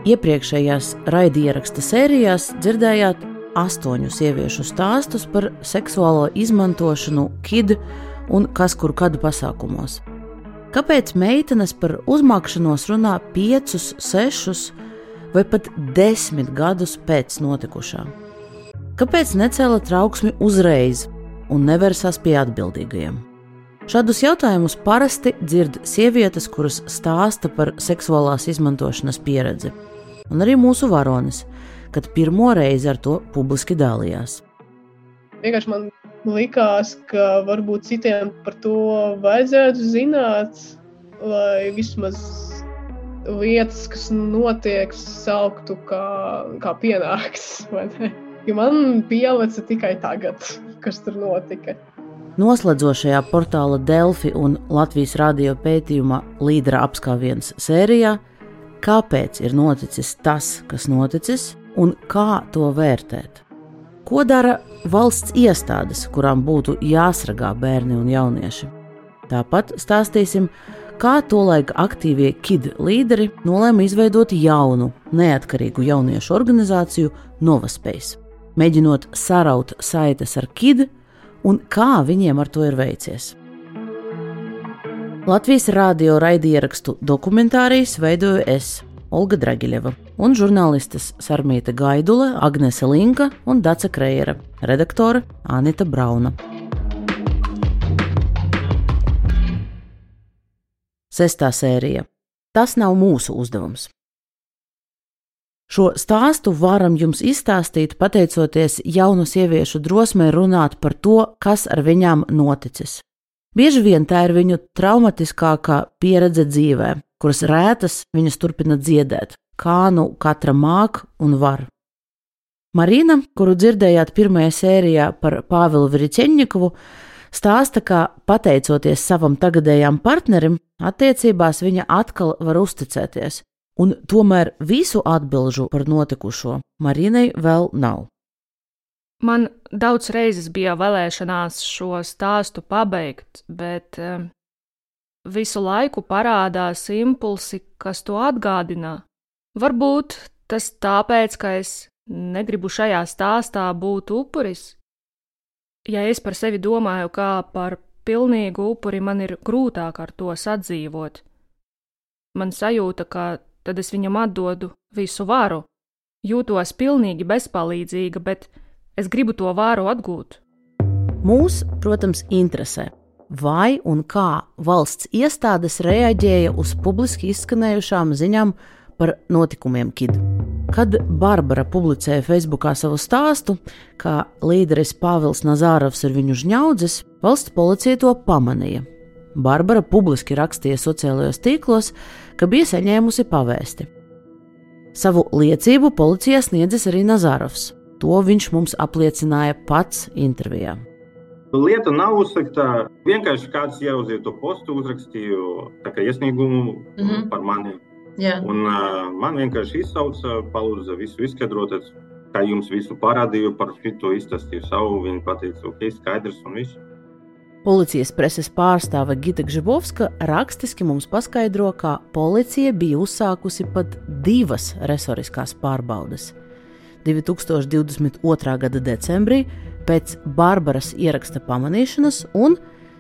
Iepriekšējās raidieraksta sērijās dzirdējāt 8 sieviešu stāstus par seksuālo izmantošanu KID un kas kur kadu pasākumos. Kāpēc meitenes par uzmākšanos runā 5, 6 vai pat 10 gadus pēc notikušā? Kāpēc necēla trauksmi uzreiz un nevērsās pie atbildīgajiem? Šādus jautājumus parasti dzird sievietes, kuras stāsta par seksuālās izmantošanas pieredzi. Un arī mūsu varonis, kad pirmo reizi ar to publiski dalījās. Vienkārši man likās, ka varbūt citiem par to vajadzētu zināt, lai vismaz lietas, kas notiek, sauktu kā pienāks. Jo man pielica tikai tagad, kas tur notika. Noslēdzošajā portāla Delfi un Latvijas radio pētījuma Līdera apskāviens sērijā kāpēc ir noticis tas, kas noticis, un kā to vērtēt? Ko dara valsts iestādes, kurām būtu jāsargā bērni un jaunieši? Tāpat stāstīsim, kā tolaik aktīvie KID līderi nolēma izveidot jaunu, neatkarīgu jauniešu organizāciju Novaspace, mēģinot saraut saites ar KID un kā viņiem ar to ir veicies. Latvijas radio raidierakstu dokumentārijas veidoju es, Olga Dragiļeva, un žurnālistes Sarmīta Gaidule, Agnese Linka un Dace Krejere, redaktore Anita Brauna. 6. sērija. Tas nav mūsu uzdevums. Šo stāstu varam jums izstāstīt pateicoties jaunu sieviešu drosmei runāt par to, kas ar viņām noticis. Bieži vien tā ir viņu traumatiskākā pieredze dzīvē, kuras rētas viņas turpina dziedēt, kā nu katra māk un var. Marina, kuru dzirdējāt pirmajā sērijā par Pāvilu Vriķeņņikovu, stāsta, ka pateicoties savam tagadējām partnerim, attiecībās viņa atkal var uzticēties, un tomēr visu atbilžu par notikušo Marinai vēl nav. Man daudz reizes bija vēlēšanās šo stāstu pabeigt, bet visu laiku parādās impulsi, kas to atgādina. Varbūt tas tāpēc, ka es negribu šajā stāstā būt upuris. Ja es par sevi domāju kā par pilnīgu upuri, man ir grūtāk ar to sadzīvot. Man sajūta, ka tad es viņam atdodu visu varu. Jūtos pilnīgi bezpalīdzīga, bet es gribu to varu atgūt. Mūs, protams, interesē, vai un kā valsts iestādes reaģēja uz publiski izskanējušām ziņām par notikumiem KID. Kad Barbara publicēja Facebookā savu stāstu, kā līderis Pāvils Nazārovs ir viņu žņaudzis, valsts policija to pamanīja. Barbara publiski rakstīja sociālajos tīklos, ka bija saņēmusi pavēsti. Savu liecību policijā sniedzis arī Nazārovs. To viņš mums apliecināja pats intervijā. Lieta nav uzsakta, vienkārši kāds ieauzīja to postu, uzrakstīju tā kā iesniegumu par mani. Jā. Un man vienkārši izsauca, palūdza visu izskaidrot, kā jums visu parādīju, par šito izstāstīju savu, viņi pateica, ok, skaidrs un viss. Policijas preses pārstāve Gita Gžibovska rakstiski mums paskaidro, ka policija bija uzsākusi pat 2 resoriskās pārbaudes. 2022. gada decembrī pēc Barbaras ieraksta pamanīšanas un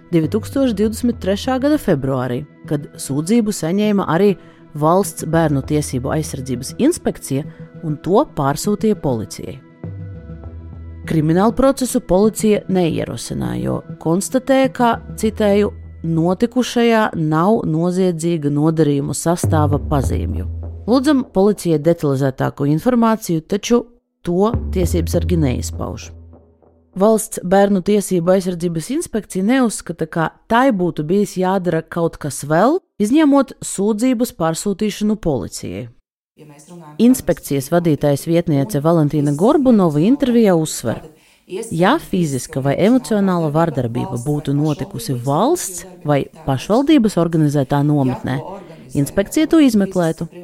2023. gada februārī, kad sūdzību saņēma arī Valsts bērnu tiesību aizsardzības inspekcija un to pārsūtīja policijai. Kriminālu procesu policija neierosināja, jo konstatēja, ka, citēju, notikušajā nav noziedzīga nodarījumu sastāva pazīmju. Lūdzam policijai detalizētāko informāciju, taču to tiesībsargi neizpauž. Valsts bērnu tiesību aizsardzības inspekcija neuzskata, ka tai būtu bijis jādara kaut kas vēl, izņemot sūdzības pārsūtīšanu policijai. Inspekcijas vadītājas vietniece Valentīna Gorbunova intervijā uzsver, ja fiziska vai emocionāla vardarbība būtu notikusi valsts vai pašvaldības organizētā nometnē, inspekcija to izmeklētu.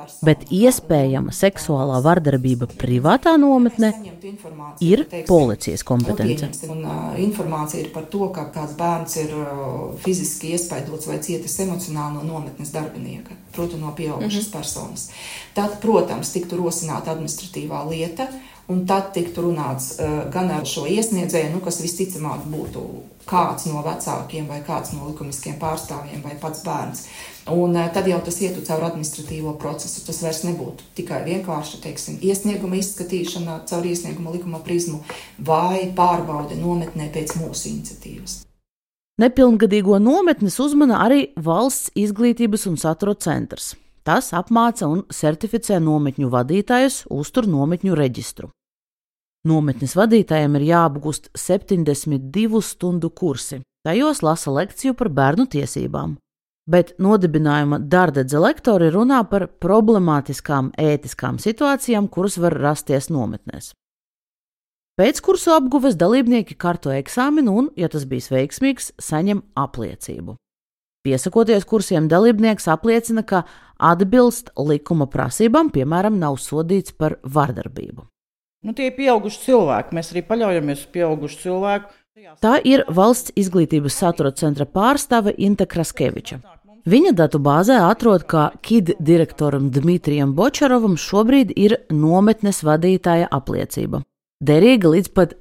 bet iespējama seksuālā vardarbība privātā nometnē ir policijas kompetence. Un informācija ir par to, ka kāds bērns ir fiziski iespaidots vai cietis emocionāli no nometnes darbinieka, proti no pieaugušas personas. Tad, protams, tiktu rosināta administratīvā lieta, un tad tiktu runāts gan ar šo iesniedzēju, kas visticamāk būtu kāds no vecākiem vai kāds no likumiskiem pārstāvjiem vai pats bērns. Un tad jau tas ietu caur administratīvo procesu. Tas vairs nebūtu tikai vienkārši, iesnieguma izskatīšana caur iesnieguma likuma prizmu vai pārbaude nometnē pēc mūsu iniciatīvas. Nepilngadīgo nometnes uzmana arī Valsts izglītības un satura centrs. Tas apmāca un certificē nometņu vadītājus, uztur nometņu reģistru. Nometnes vadītājiem ir jāapgūst 72 stundu kursi. Tajos lasa lekciju par bērnu tiesībām. Bet nodibinājuma Dārdedze lektori runā par problemātiskām ētiskām situācijām, kuras var rasties nometnēs. Pēc kursu apguves dalībnieki kārto eksāmenu un, ja tas bijis veiksmīgs, saņem apliecību. Piesakoties kursiem, dalībnieks apliecina, ka atbilst likuma prasībām, piemēram, nav sodīts par vardarbību. Tie ir pieauguši cilvēki, mēs arī paļaujamies uz pieaugušu cilvēku. Tā ir Valsts izglītības satura centra pārstāve Inte Kraskeviča. Viņa datu bāzē atrod, ka KID direktoram Dmitrijam Bočarovam šobrīd ir nometnes vadītāja apliecība, derīga līdz pat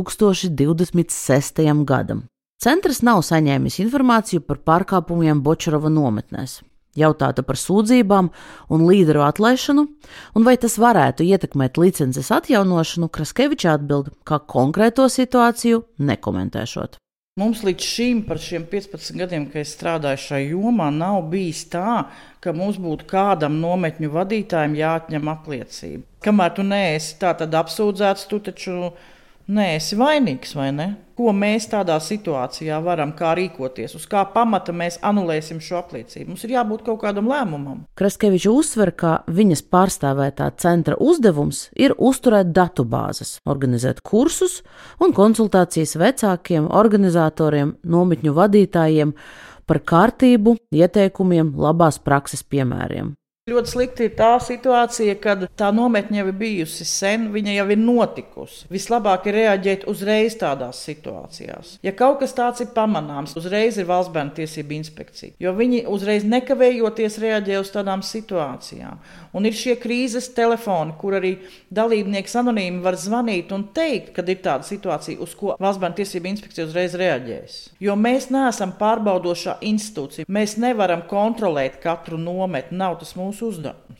2026. gadam. Centrs nav saņēmis informāciju par pārkāpumiem Bočarova nometnēs. Jautāta par sūdzībām un līderu atlaišanu, un vai tas varētu ietekmēt licences atjaunošanu, Kraskeviča atbild, ka konkrēto situāciju nekomentēšot. Mums līdz šim par šiem 15 gadiem, kad es strādāju šajā jomā, nav bijis tā, ka mums būtu kādam nometņu vadītājiem jāatņem apliecība. Kamēr tu neesi tā tad apsūdzēts, tu taču neesi vainīgs, vai ne? Ko mēs tādā situācijā varam, kā rīkoties, uz kā pamata mēs anulēsim šo apliecību? Mums ir jābūt kaut kādam lēmumam. Kraskeviča uzsver, ka viņas pārstāvētā centra uzdevums ir uzturēt datubāzes, organizēt kursus un konsultācijas vecākiem, organizatoriem, nometņu vadītājiem par kārtību, ieteikumiem, labās prakses piemēriem. Ļoti slikti ir tā situācija, kad tā nometņa jau ir bijusi sen, viņa jau ir notikusi. Vislabāk ir reaģēt uzreiz tādās situācijās. Ja kaut kas tāds ir pamanāms, uzreiz ir Valsts bērnu tiesību inspekcija, jo viņi uzreiz nekavējoties reaģē uz tādām situācijām. Un ir šie krīzes telefoni, kur arī dalībnieks anonīmi var zvanīt un teikt, kad ir tāda situācija, uz ko Valsts bērnu tiesību inspekcija uzreiz reaģēs. Jo mēs neesam pārbaudošā institūcija, mēs nevaram kontrolēt katru nometni, nav tas mūsu uzdevums.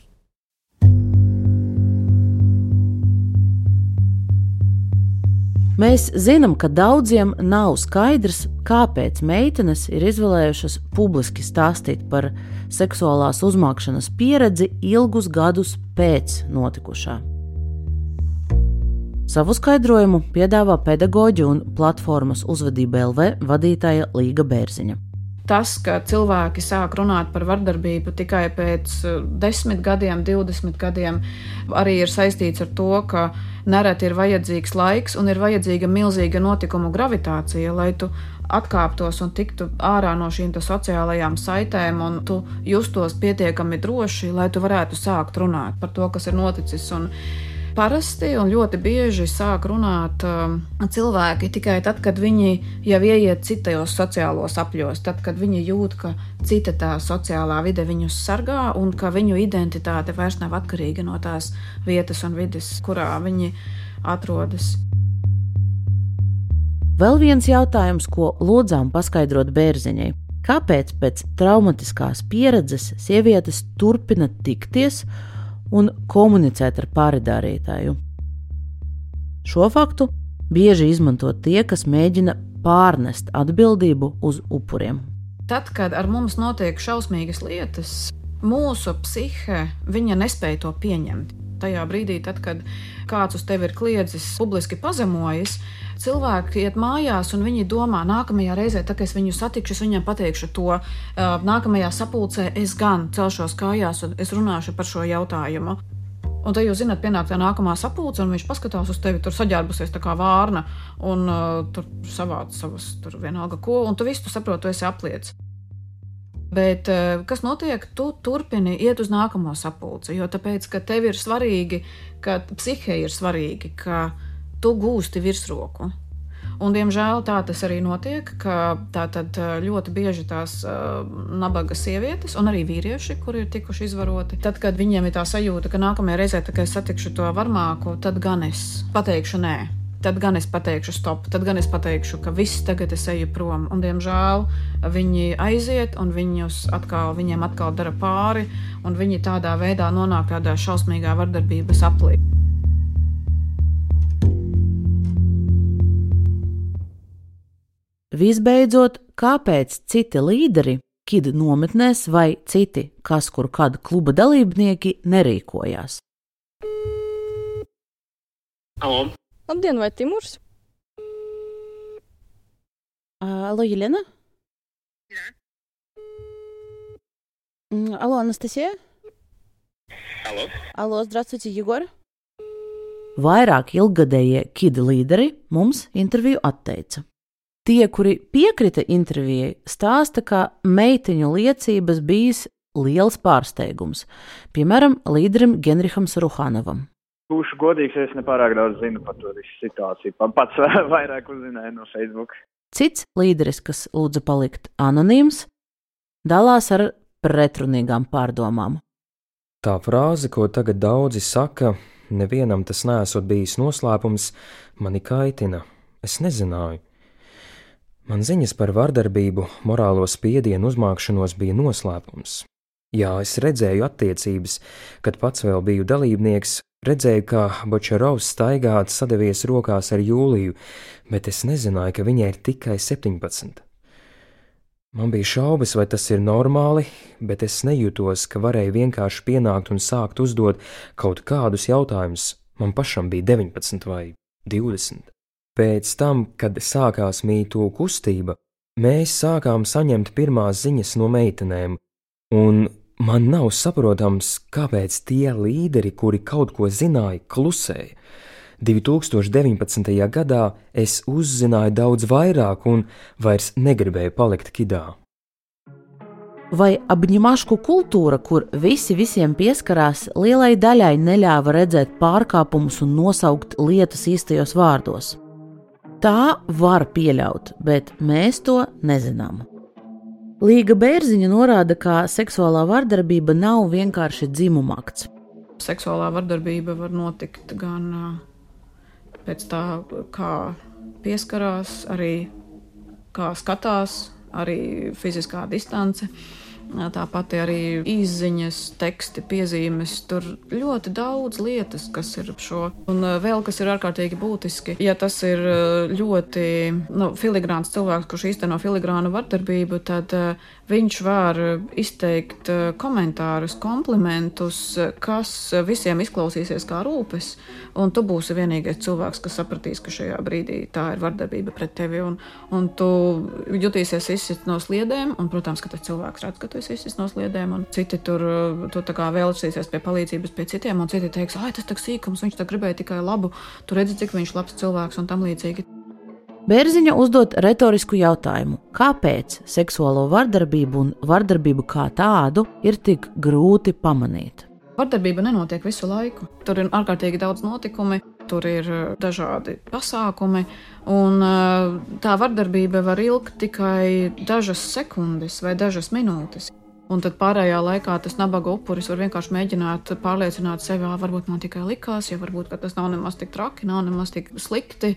Mēs zinām, ka daudziem nav skaidrs, kāpēc meitenes ir izvēlējušas publiski stāstīt par seksuālās uzmākšanas pieredzi ilgus gadus pēc notikušā. Savu skaidrojumu piedāvā pedagoģe un platformas Uzvedība LV vadītāja Līga Bērziņa. Tas, ka cilvēki sāk runāt par vardarbību tikai pēc 10 gadiem, 20 gadiem, arī ir saistīts ar to, ka nereti ir vajadzīgs laiks un ir vajadzīga milzīga notikumu gravitācija, lai tu atkāptos un tiktu ārā no šīm sociālajām saitēm un tu justos pietiekami droši, lai tu varētu sākt runāt par to, kas ir noticis. Un parasti un ļoti bieži sāk runāt cilvēki tikai tad, kad viņi jau ieiet citajos sociālos apļos, tad, kad viņi jūt, ka cita tā sociālā vide viņus sargā un ka viņu identitāte vairs nav atkarīga no tās vietas un vides, kurā viņi atrodas. Vēl viens jautājums, ko lūdzām paskaidrot Bērziņai. Kāpēc pēc traumatiskās pieredzes sievietes turpina tikties un komunicēt ar pārdarītāju? Šo faktu bieži izmanto tie, kas mēģina pārnest atbildību uz upuriem. Tad, kad ar mums notiek šausmīgas lietas, mūsu psihe viņa nespēja to pieņemt. Tajā brīdī, tad, kad kāds uz tevi ir kliedzis, publiski pazemojas, cilvēki iet mājās un viņi domā, nākamajā reizē, tad, kad es viņu satikšu, es viņam pateikšu to, nākamajā sapulcē es gan celšos kājās un es runāšu par šo jautājumu. Un tad jūs zināt, pienāk tā nākamā sapulce un viņš paskatās uz tevi, tur saģērbusies tā kā vārna un tur savāc savas, tur vienalga ko, un tu visu saproti, tu esi apliec. Bet kas notiek? Tu turpini iet uz nākamo sapulci, jo tāpēc, ka tev ir svarīgi, ka psihē ir svarīgi, ka tu gūsti virsroku. Un, diemžēl, tā tas arī notiek, ka tātad ļoti bieži tās nabaga sievietes un arī vīrieši, kuri ir tikuši izvaroti, tad, kad viņiem ir tā sajūta, ka nākamajā reizē, kad es satikšu to varmāku, tad gan es pateikšu nē. Tad gan es pateikšu stop, tad gan es pateikšu, ka viss tagad es eju prom. Un, diemžēl, viņi aiziet un viņiem atkal dara pāri, un viņi tādā veidā nonāk tādā šausmīgā vardarbības aplī. Visbeidzot, kāpēc citi līderi, KID nometnēs vai citi, kas kur kad kluba dalībnieki, nerīkojās? Alo. Labdien, vai Timurs? Алло, Елена? Алло, Анастасия? Алло. Алло, здравствуйте, Егор. Vairāk ilggadējie KID līderi mums interviju atteica. Tie, kuri piekrita intervijai, stāsta, ka meiteņu liecības bijis liels pārsteigums. Piemēram, līderim Genriham Saruhanovam. Būšu godīgs, es nepārāk daudz zinu par to visu situāciju. Pats vairāk uzzināju no Facebook. Cits līderis, kas lūdza palikt anonīms, dalās ar pretrunīgām pārdomām. Tā frāze, ko tagad daudzi saka, nevienam tas neesot bijis noslēpums, mani kaitina. Es nezināju. Man ziņas par vardarbību, morālo spiedienu uzmākšanos bija noslēpums. Jā, es redzēju attiecības, kad pats vēl biju dalībnieks, redzēju, kā Bočarovs staigāts sadevies rokās ar Jūliju, bet es nezināju, ka viņai ir tikai 17. Man bija šaubas, vai tas ir normāli, bet es nejūtos, ka varēju vienkārši pienākt un sākt uzdot kaut kādus jautājumus. Man pašam bija 19 vai 20. Pēc tam, kad sākās mītu kustība, mēs sākām saņemt pirmās ziņas no meitenēm, un man nav saprotams, kāpēc tie līderi, kuri kaut ko zināja, klusēja. 2019. gadā es uzzināju daudz vairāk un vairs negribēju palikt KID-ā. Vai apņemašku kultūra, kur visi visiem pieskarās, lielai daļai neļāva redzēt pārkāpumus un nosaukt lietas īstajos vārdos? Tā var pieļaut, bet mēs to nezinām. Līga Bērziņa norāda, ka seksuālā vardarbība nav vienkārši dzimuma akts. Seksuālā vardarbība var notikt gan pēc tā, kā pieskarās, arī kā skatās, arī fiziskā distance. Tāpat arī izziņas, teksti, piezīmes, tur ļoti daudz lietas, kas ir šo. Un vēl, kas ir ārkārtīgi būtiski, ja tas ir ļoti filigrāns cilvēks, kurš īsteno filigrānu vardarbību, tad viņš var izteikt komentārus, komplimentus, kas visiem izklausīsies kā rūpes, un tu būsi vienīgais cilvēks, kas sapratīs, ka šajā brīdī tā ir vardarbība pret tevi, un tu jutīsies izsist no sliedēm, un, protams, ka tas cilvēks redz, ka tu esi izsist no sliedēm, un citi tur tā kā vēlēsies pie palīdzības pie citiem, un citi teiks, ai, tas tak sīkums, viņš tā gribēja tikai labu, tu redzi, cik viņš labs cilvēks, un tam līdzīgi. Bērziņa uzdot retorisku jautājumu, kāpēc seksuālo vardarbību un vardarbību kā tādu ir tik grūti pamanīt? Vardarbība nenotiek visu laiku. Tur ir ārkārtīgi daudz notikumi, tur ir dažādi pasākumi, un tā vardarbība var ilgt tikai dažas sekundes vai dažas minūtes. Un tad pārējā laikā tas nabaga upuris var vienkārši mēģināt pārliecināt sevi, varbūt man tikai likās, ja varbūt tas nav nemaz tik traki, nav nemaz tik slikti.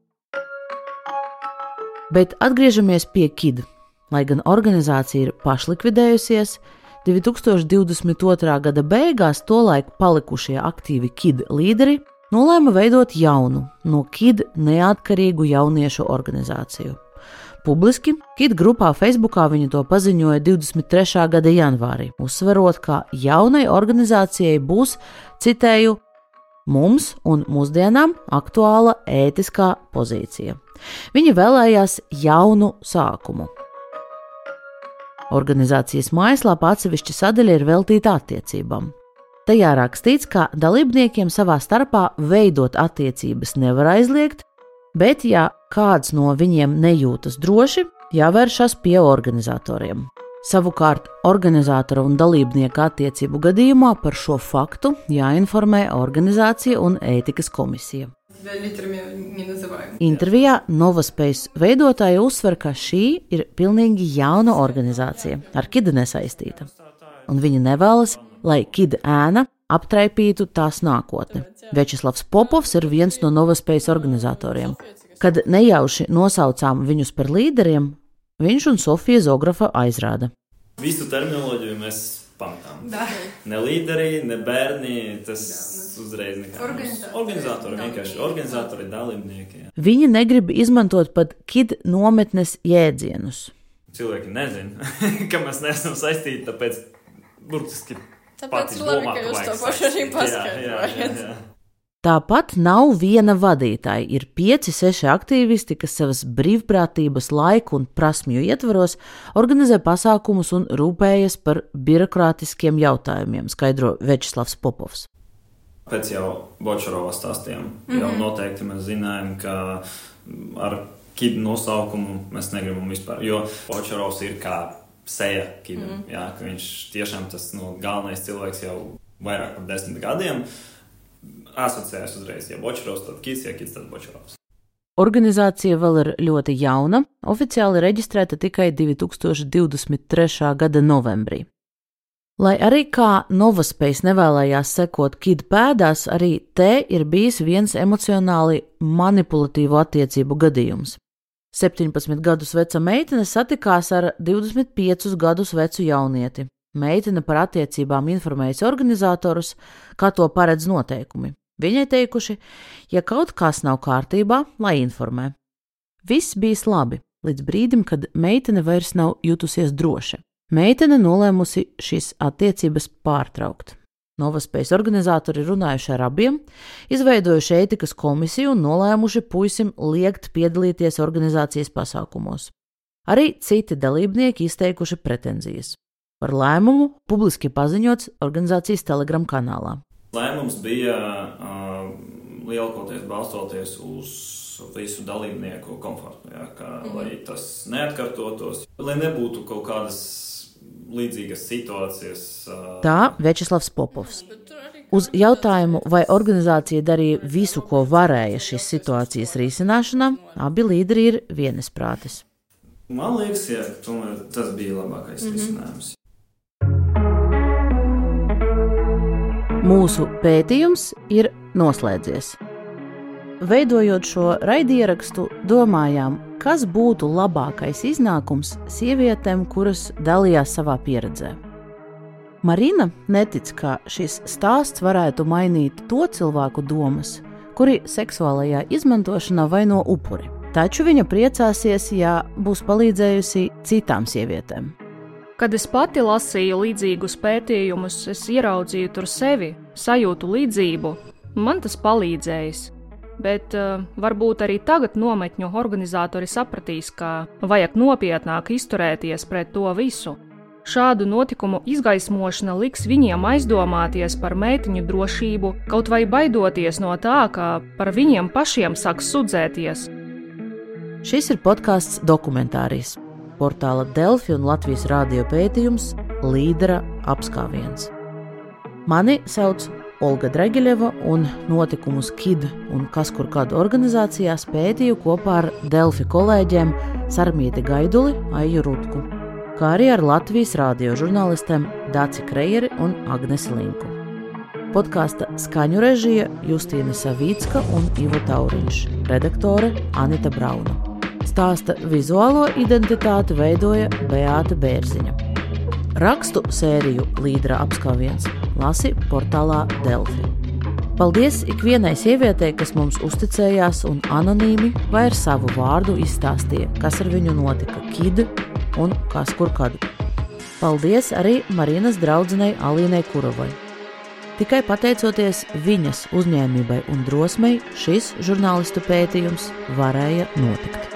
Bet atgriežamies pie KID. Lai gan organizācija ir pašlikvidējusies, 2022. gada beigās tolaik palikušie aktīvi KID līderi nolēma veidot jaunu, no KID neatkarīgu jauniešu organizāciju. Publiski KID grupā Facebookā viņi to paziņoja 23. gada janvārī, uzsverot, ka jaunai organizācijai būs, citēju, mums un mūsdienām aktuāla ētiskā pozīcija. Viņi vēlējās jaunu sākumu. Organizācijas mājaslapā atsevišķa sadaļa ir veltīta attiecībām. Tajā rakstīts, ka dalībniekiem savā starpā veidot attiecības nevar aizliegt, bet ja kāds no viņiem nejūtas droši, jāvēršas pie organizatoriem. Savukārt organizatora un dalībnieka attiecību gadījumā par šo faktu jāinformē organizācija un ētikas komisija. Intervijā Novaspace veidotāja uzsver, ka šī ir pilnīgi jauna organizācija, ar KID nesaistīta, un viņi nevēlas, lai KID ēna aptraipītu tās nākotni. Večeslavs Popovs ir viens no Novaspace organizatoriem. Kad nejauši nosaucām viņus par līderiem, viņš un Sofija Zografa aizrāda. Visu terminoloģiju mēs pamatām. Ne līderi, ne bērni, tas uzreiz nekā. Organizatori, vienkārši organizatori, dalībnieki. Jā. Viņi negrib izmantot pat KID nometnes jēdzienus. Cilvēki nezina, ka mēs neesam saistīti, tāpēc burtiski Tāpēc labi, ka jūs to pašu arī paskaidrojat. Tāpat nav viena vadītāja, ir 5-6 aktīvisti, kas savas brīvprātības laiku un prasmju ietvaros organizē pasākumus un rūpējas par birokrātiskiem jautājumiem, skaidro Večeslavs Popovs. Pēc jau Bočarova stāstiem jau noteikti mēs zinājām, ka ar KID nosaukumu mēs negribam vispār, jo Bočarovs ir kā seja KIDam, jā, ka viņš tiešām tas galvenais cilvēks jau vairāk par 10 gadiem asociējas uzreiz, ja Bočarovs, tad KIDs, ja KIDs, tad Bočarovs. Organizācija vēl ir ļoti jauna, oficiāli reģistrēta tikai 2023. gada novembrī. Lai arī kā Novaspace nevēlējās sekot KID pēdās, arī te ir bijis viens emocionāli manipulatīvu attiecību gadījums. 17 gadus veca meitene satikās ar 25 gadus vecu jaunieti. Meitene par attiecībām informējas organizatorus, kā to paredz noteikumi. Viņai teikuši, ja kaut kas nav kārtībā, lai informē. Viss bijis labi, līdz brīdim, kad meitene vairs nav jutusies droša. Meitene nolēmusi šīs attiecības pārtraukt. Novaspace organizatori runājuši ar abiem, izveidojuši ētikas komisiju un nolēmuši puisim liekt piedalīties organizācijas pasākumos. Arī citi dalībnieki izteikuši pretenzijas. Par lēmumu publiski paziņots organizācijas Telegram kanālā. Lēmums bija lielākoties balstoties uz visu dalībnieku komfortu, jā, lai tas neatkārtotos, lai nebūtu kaut kādas līdzīgas situācijas. Tā Večeslavs Popovs. Uz jautājumu, vai organizācija darīja visu, ko varēja šīs situācijas risināšanā, abi līderi ir vienisprātis. Man liekas, jā, tomēr tas bija labākais risinājums. Mūsu pētījums ir noslēdzies. Veidojot šo raidierakstu, domājām, kas būtu labākais iznākums sievietēm, kuras dalījās savā pieredzē. Marina netic, ka šis stāsts varētu mainīt to cilvēku domas, kuri seksuālajā izmantošanā vaino upuri. Taču viņa priecāsies, ja būs palīdzējusi citām sievietēm. Kad es pati lasīju līdzīgus pētījumus, es ieraudzīju tur sevi, sajūtu līdzību, man tas palīdzējis. Bet varbūt arī tagad nometņu organizatori sapratīs, ka vajag nopietnāk izturēties pret to visu. Šādu notikumu izgaismošana liks viņiem aizdomāties par meitiņu drošību, kaut vai baidoties no tā, ka par viņiem pašiem sāks sudzēties. Šis ir podcasts Dokumentārijas. Portāla Delfi un Latvijas radio pētījums Līdera apskāviens. Mani sauc Olga Dragiļeva un notikumus KID un kas kur kādu organizācijās pētīju kopā ar Delfi kolēģiem Sarmīti Gaiduli, Aiju Rutku, kā arī ar Latvijas radio žurnālistiem Daci Krejeri un Agnesi Linku. Podkāsta skaņu režija Justīna Savīcka un Ivo Tauriņš, redaktore Anita Brauna. Stāsta vizuālo identitāti veidoja Beāta Bērziņa. Rakstu sēriju Līdera apskāviens lasi portālā Delfi. Paldies ikvienai sievietei, kas mums uzticējās un anonīmi vai ar savu vārdu izstāstīja, kas ar viņu notika KID un kas kur kad. Paldies arī Marinas draudzenei Alīnai Kurovai. Tikai pateicoties viņas uzņēmībai un drosmei, šis žurnālistu pētījums varēja notikt.